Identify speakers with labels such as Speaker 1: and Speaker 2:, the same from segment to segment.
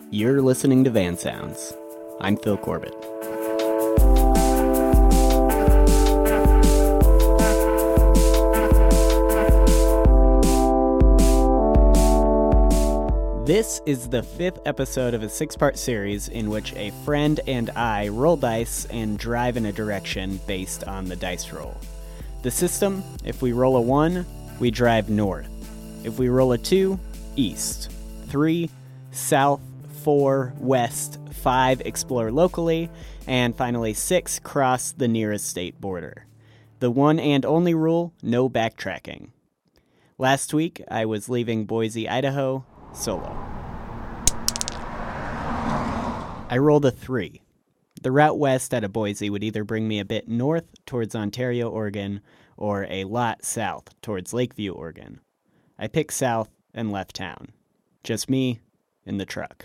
Speaker 1: You're listening to Van Sounds. I'm Phil Corbett. This is the 5th episode of a 6-part series in which a friend and I roll dice and drive in a direction based on the dice roll. The system: if we roll a 1, we drive north. If we roll a 2, east. 3, south. 4, west. 5, explore locally. And finally 6, cross the nearest state border. The one and only rule: no backtracking. Last week, I was leaving Boise, Idaho, solo. I rolled a 3. The route west out of Boise would either bring me a bit north towards Ontario, Oregon, or a lot south towards Lakeview, Oregon. I picked south and left town. Just me in the truck.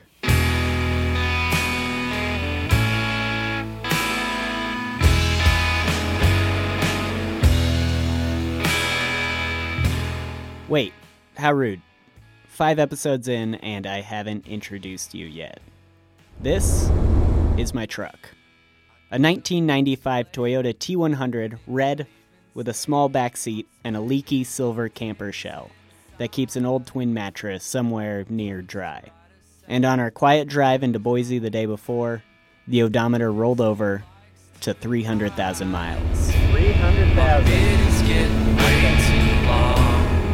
Speaker 1: Wait, how rude. 5 episodes in, and I haven't introduced you yet. This is my truck. A 1995 Toyota T100 red with a small back seat and a leaky silver camper shell that keeps an old twin mattress somewhere near dry. And on our quiet drive into Boise the day before, the odometer rolled over to 300,000 miles.
Speaker 2: 300,000. It's getting way too long.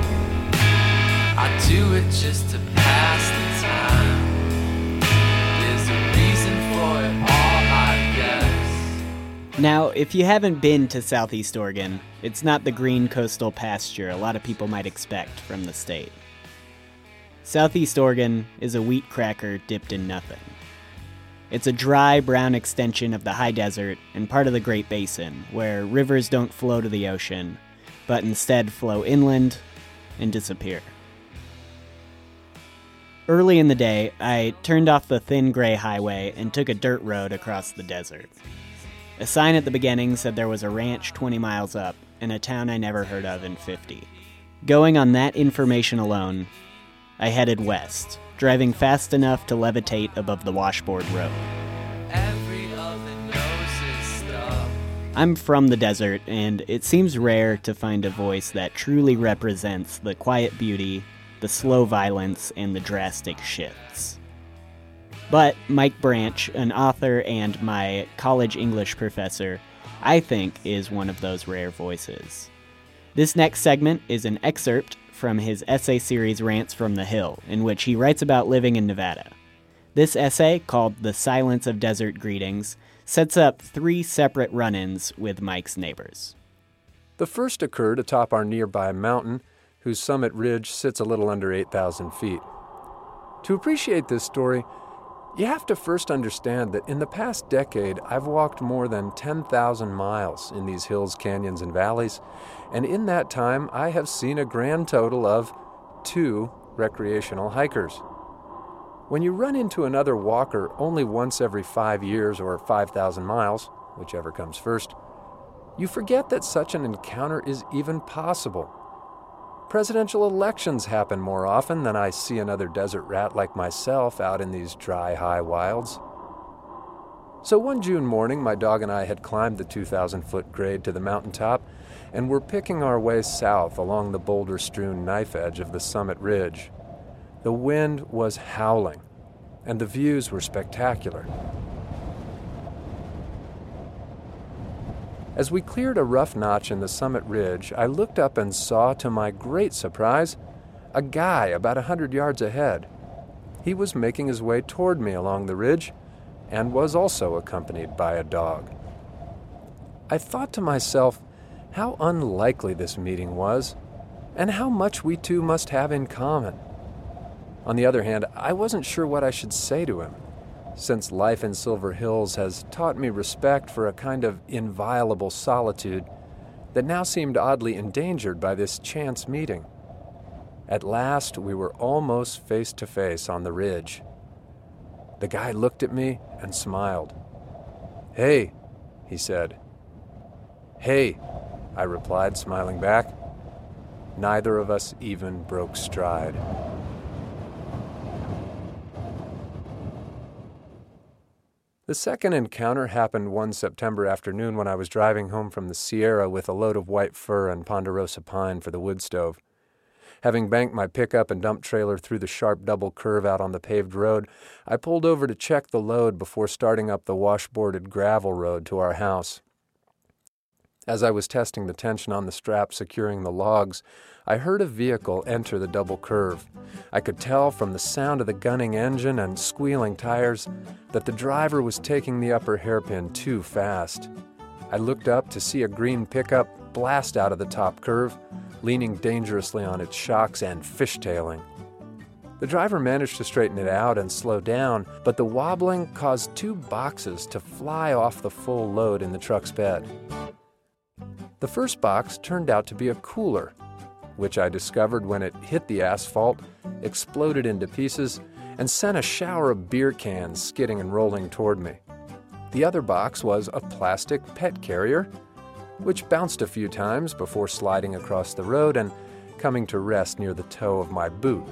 Speaker 2: I do it just to pass the time. There's a reason for it all, I guess.
Speaker 1: Now, if you haven't been to Southeast Oregon, it's not the green coastal pasture a lot of people might expect from the state. Southeast Oregon is a wheat cracker dipped in nothing. It's a dry, brown extension of the high desert and part of the Great Basin, where rivers don't flow to the ocean, but instead flow inland and disappear. Early in the day, I turned off the thin gray highway and took a dirt road across the desert. A sign at the beginning said there was a ranch 20 miles up and a town I never heard of in 50. Going on that information alone, I headed west, driving fast enough to levitate above the washboard road.
Speaker 2: Every other knows its stuff.
Speaker 1: I'm from the desert, and it seems rare to find a voice that truly represents the quiet beauty, the slow violence, and the drastic shifts. But Mike Branch, an author and my college English professor, I think is one of those rare voices. This next segment is an excerpt from his essay series Rants from the Hill, in which he writes about living in Nevada. This essay, called The Silence of Desert Greetings, sets up 3 separate run-ins with Mike's neighbors.
Speaker 3: The first occurred atop our nearby mountain, whose summit ridge sits a little under 8,000 feet. To appreciate this story, you have to first understand that in the past decade, I've walked more than 10,000 miles in these hills, canyons, and valleys, and in that time, I have seen a grand total of 2 recreational hikers. When you run into another walker only once every 5 years or 5,000 miles, whichever comes first, you forget that such an encounter is even possible. Presidential elections happen more often than I see another desert rat like myself out in these dry, high wilds. So one June morning, my dog and I had climbed the 2,000-foot grade to the mountaintop and were picking our way south along the boulder-strewn knife edge of the summit ridge. The wind was howling, and the views were spectacular. As we cleared a rough notch in the summit ridge, I looked up and saw, to my great surprise, a guy about 100 yards ahead. He was making his way toward me along the ridge and was also accompanied by a dog. I thought to myself how unlikely this meeting was and how much we two must have in common. On the other hand, I wasn't sure what I should say to him, since life in Silver Hills has taught me respect for a kind of inviolable solitude that now seemed oddly endangered by this chance meeting. At last, we were almost face to face on the ridge. The guy looked at me and smiled. "Hey," he said. "Hey," I replied, smiling back. Neither of us even broke stride. The second encounter happened one September afternoon when I was driving home from the Sierra with a load of white fir and ponderosa pine for the wood stove. Having banked my pickup and dump trailer through the sharp double curve out on the paved road, I pulled over to check the load before starting up the washboarded gravel road to our house. As I was testing the tension on the strap securing the logs, I heard a vehicle enter the double curve. I could tell from the sound of the gunning engine and squealing tires that the driver was taking the upper hairpin too fast. I looked up to see a green pickup blast out of the top curve, leaning dangerously on its shocks and fishtailing. The driver managed to straighten it out and slow down, but the wobbling caused 2 boxes to fly off the full load in the truck's bed. The first box turned out to be a cooler, which I discovered when it hit the asphalt, exploded into pieces, and sent a shower of beer cans skidding and rolling toward me. The other box was a plastic pet carrier, which bounced a few times before sliding across the road and coming to rest near the toe of my boot.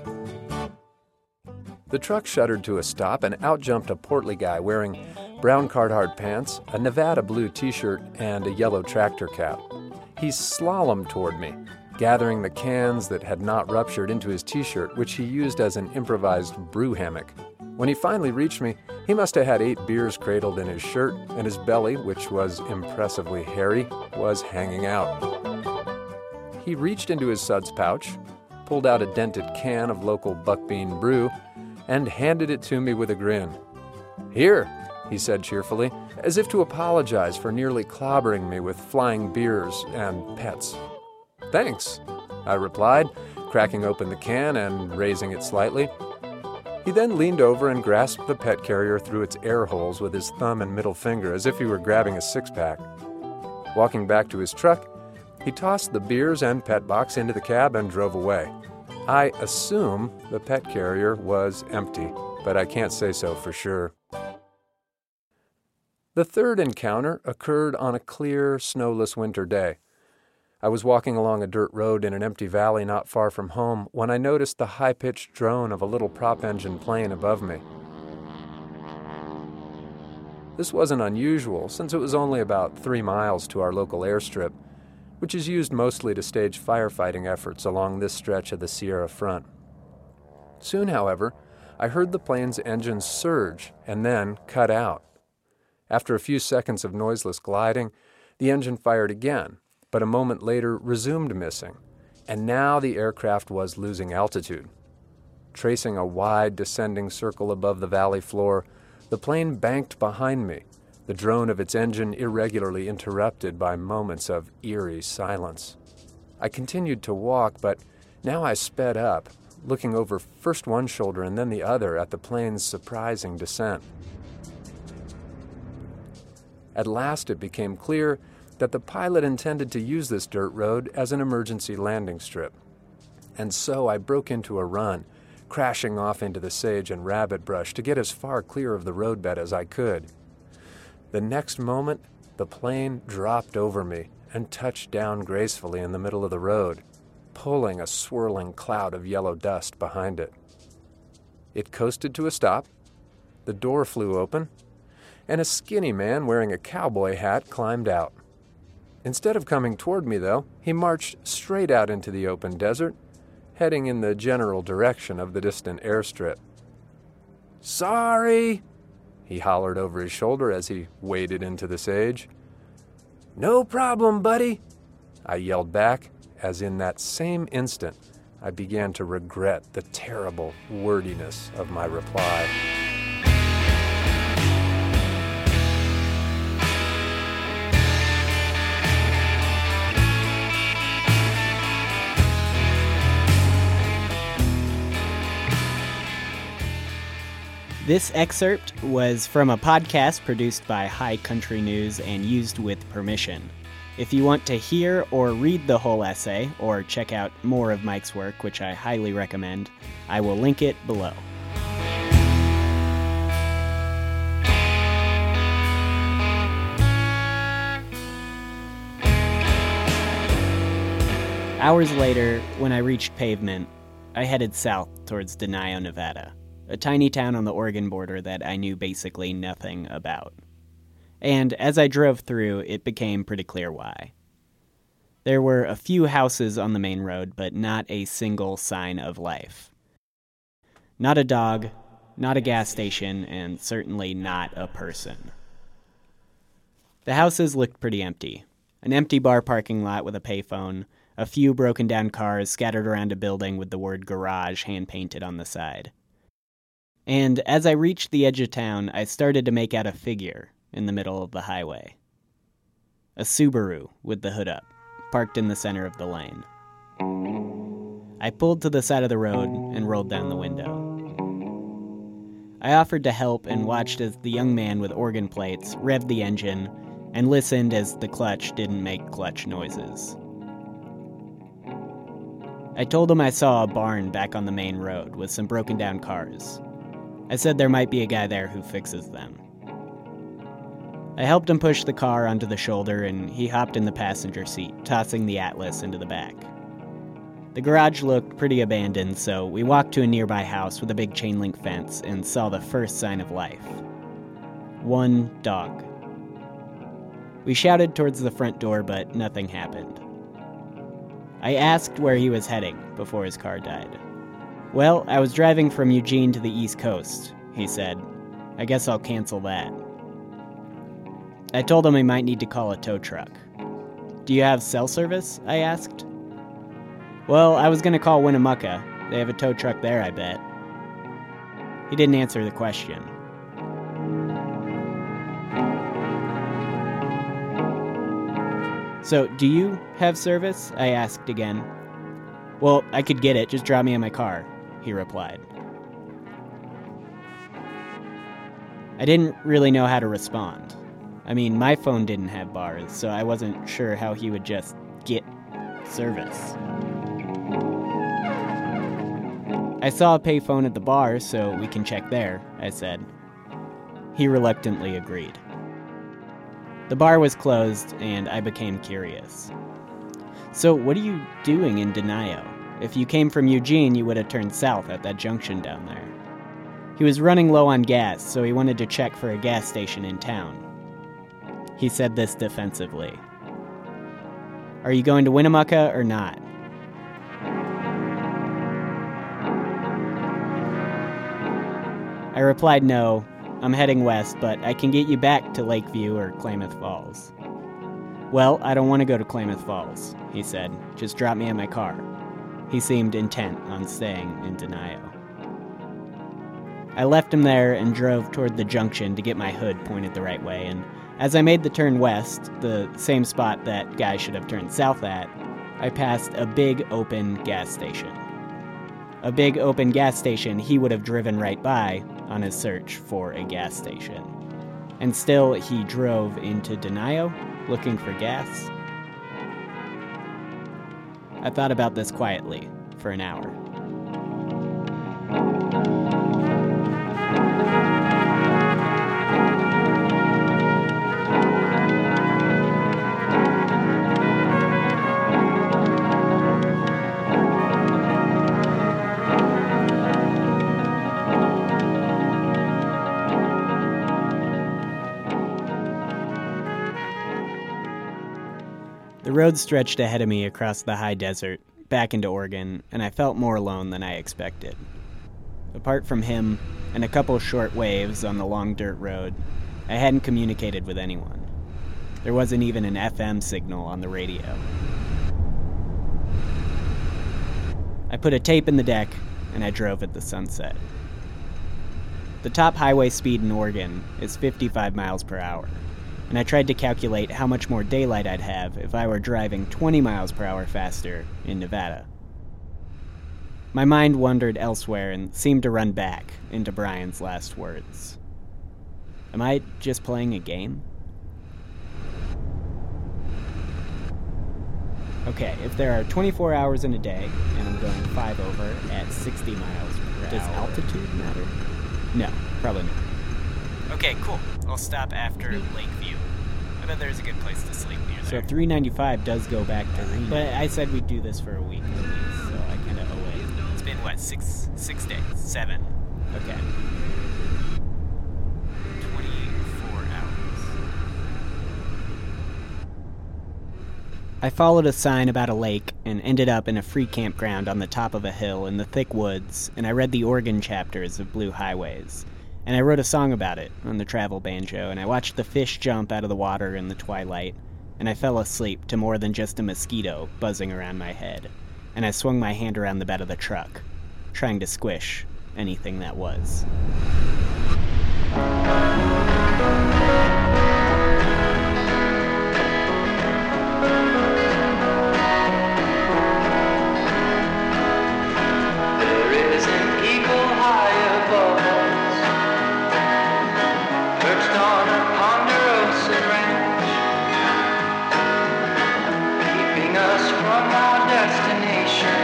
Speaker 3: The truck shuddered to a stop, and out jumped a portly guy wearing brown Carhartt pants, a Nevada blue t-shirt, and a yellow tractor cap. He slalomed toward me, gathering the cans that had not ruptured into his t-shirt, which he used as an improvised brew hammock. When he finally reached me, he must have had 8 beers cradled in his shirt, and his belly, which was impressively hairy, was hanging out. He reached into his suds pouch, pulled out a dented can of local buckbean brew, and handed it to me with a grin. "Here," he said cheerfully, as if to apologize for nearly clobbering me with flying beers and pets. "Thanks," I replied, cracking open the can and raising it slightly. He then leaned over and grasped the pet carrier through its air holes with his thumb and middle finger as if he were grabbing a six-pack. Walking back to his truck, he tossed the beers and pet box into the cab and drove away. I assume the pet carrier was empty, but I can't say so for sure. The third encounter occurred on a clear, snowless winter day. I was walking along a dirt road in an empty valley not far from home when I noticed the high-pitched drone of a little prop engine plane above me. This wasn't unusual, since it was only about 3 miles to our local airstrip, which is used mostly to stage firefighting efforts along this stretch of the Sierra front. Soon, however, I heard the plane's engine surge and then cut out. After a few seconds of noiseless gliding, the engine fired again, but a moment later resumed missing, and now the aircraft was losing altitude. Tracing a wide descending circle above the valley floor, the plane banked behind me, the drone of its engine irregularly interrupted by moments of eerie silence. I continued to walk, but now I sped up, looking over first one shoulder and then the other at the plane's surprising descent. At last it became clear that the pilot intended to use this dirt road as an emergency landing strip. And so I broke into a run, crashing off into the sage and rabbit brush to get as far clear of the roadbed as I could. The next moment, the plane dropped over me and touched down gracefully in the middle of the road, pulling a swirling cloud of yellow dust behind it. It coasted to a stop, the door flew open, and a skinny man wearing a cowboy hat climbed out. Instead of coming toward me, though, he marched straight out into the open desert, heading in the general direction of the distant airstrip. "Sorry," he hollered over his shoulder as he waded into the sage. "No problem, buddy," I yelled back, as in that same instant I began to regret the terrible wordiness of my reply.
Speaker 1: This excerpt was from a podcast produced by High Country News and used with permission. If you want to hear or read the whole essay, or check out more of Mike's work, which I highly recommend, I will link it below. Hours later, when I reached pavement, I headed south towards Denio, Nevada. a tiny town on the Oregon border that I knew basically nothing about. And as I drove through, it became pretty clear why. There were a few houses on the main road, but not a single sign of life. Not a dog, not a gas station, and certainly not a person. The houses looked pretty empty. An empty bar parking lot with a payphone, a few broken down cars scattered around a building with the word garage hand-painted on the side. And as I reached the edge of town, I started to make out a figure in the middle of the highway. A Subaru with the hood up, parked in the center of the lane. I pulled to the side of the road and rolled down the window. I offered to help and watched as the young man with organ plates revved the engine and listened as the clutch didn't make clutch noises. I told him I saw a barn back on the main road with some broken down cars. I said there might be a guy there who fixes them. I helped him push the car onto the shoulder and he hopped in the passenger seat, tossing the Atlas into the back. The garage looked pretty abandoned, so we walked to a nearby house with a big chain link fence and saw the first sign of life. One dog. We shouted towards the front door, but nothing happened. I asked where he was heading before his car died. Well, I was driving from Eugene to the East Coast, he said. I guess I'll cancel that. I told him he might need to call a tow truck. Do you have cell service? I asked. Well, I was going to call Winnemucca. They have a tow truck there, I bet. He didn't answer the question. So, do you have service? I asked again. Well, I could get it. Just drop me in my car, he replied. I didn't really know how to respond. I mean, my phone didn't have bars, so I wasn't sure how he would just get service. I saw a payphone at the bar, so we can check there, I said. He reluctantly agreed. The bar was closed, and I became curious. So what are you doing in Denio? If you came from Eugene, you would have turned south at that junction down there. He was running low on gas, so he wanted to check for a gas station in town. He said this defensively. Are you going to Winnemucca or not? I replied no. I'm heading west, but I can get you back to Lakeview or Klamath Falls. Well, I don't want to go to Klamath Falls, he said. Just drop me in my car. He seemed intent on staying in Denio. I left him there and drove toward the junction to get my hood pointed the right way, and as I made the turn west, the same spot that guy should have turned south at, I passed a big open gas station. A big open gas station he would have driven right by on his search for a gas station. And still, he drove into Denio looking for gas. I thought about this quietly for an hour. The road stretched ahead of me across the high desert, back into Oregon, and I felt more alone than I expected. Apart from him and a couple short waves on the long dirt road, I hadn't communicated with anyone. There wasn't even an FM signal on the radio. I put a tape in the deck, and I drove at the sunset. The top highway speed in Oregon is 55 miles per hour. And I tried to calculate how much more daylight I'd have if I were driving 20 miles per hour faster in Nevada. My mind wandered elsewhere and seemed to run back into Brian's last words. Am I just playing a game? Okay, if there are 24 hours in a day, and I'm going 5 over at 60 miles per hour... Does altitude matter? No, probably not. Okay, cool. I'll stop after Lakeview. I bet there's a good place to sleep near there. So 395 does go back to Reno. But I said we'd do this for a week at least, so I kind of owe it. It's been, what, six days? 7. Okay. 24 hours. I followed a sign about a lake and ended up in a free campground on the top of a hill in the thick woods, and I read the organ chapters of Blue Highways. And I wrote a song about it on the travel banjo, and I watched the fish jump out of the water in the twilight, and I fell asleep to more than just a mosquito buzzing around my head, and I swung my hand around the bed of the truck, trying to squish anything that was.
Speaker 2: There is an eagle high above us, perched on a ponderosa branch, keeping us from our destination.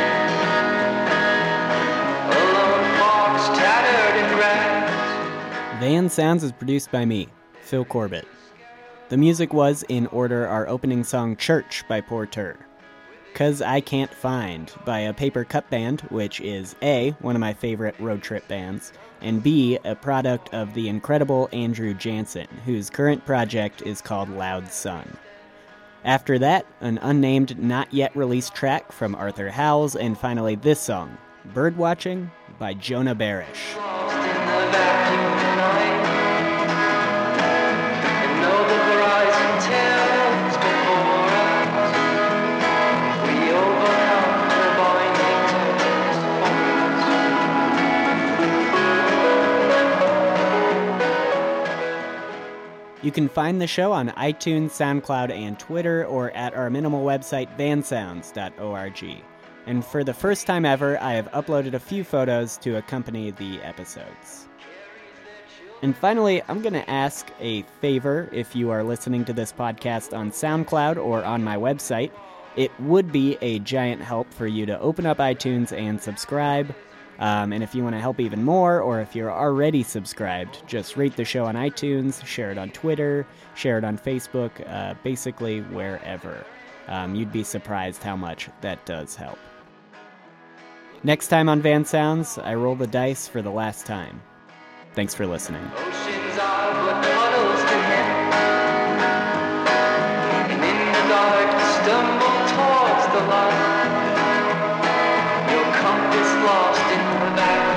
Speaker 2: A lone fox tattered in rags.
Speaker 1: Van Sounds is produced by me, Phil Corbett. The music was, in order, our opening song Church by Porter. 'Cause I Can't Find by a Paper Cup Band, which is A, one of my favorite road trip bands, and B, a product of the incredible Andrew Jansen, whose current project is called Loud Sun. After that, an unnamed, not yet released track from Arthur Howells, and finally this song, Birdwatching by Jonah Barish.
Speaker 2: Lost in the vacuum tonight, and though the horizon tells before us, we overcome the binding tempest.
Speaker 1: You can find the show on iTunes, SoundCloud, and Twitter, or at our minimal website, vansounds.org. And for the first time ever, I have uploaded a few photos to accompany the episodes. And finally, I'm going to ask a favor if you are listening to this podcast on SoundCloud or on my website. It would be a giant help for you to open up iTunes and subscribe. And if you want to help even more, or if you're already subscribed, just rate the show on iTunes, share it on Twitter, share it on Facebook, basically wherever. You'd be surprised how much that does help. Next time on Van Sounds, I roll the dice for the last time. Thanks for listening.
Speaker 2: Oceans are but puddles to him, and in the dark stumble towards the light. Your compass lost in the back.